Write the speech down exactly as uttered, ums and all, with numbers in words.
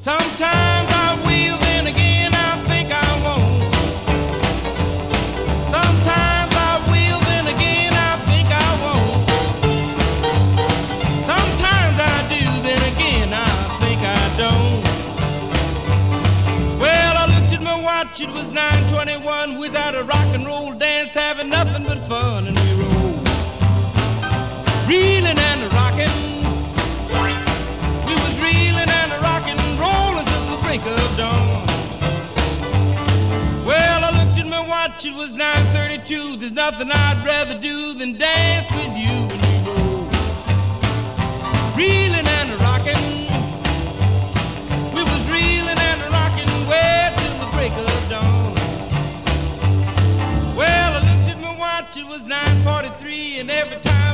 Sometimes I will, then again I think I won't. Sometimes I will, then again I think I won't. Sometimes I do, then again I think I don't. Well, I looked at my watch, it was nine twenty-one. We was at a rock and roll dance, having nothing but fun, and we rolled, reeling and rocking. We was reeling and rocking, rolling till the break of dawn. Well, I looked at my watch, it was nine thirty-two. There's nothing I'd rather do than dance with you.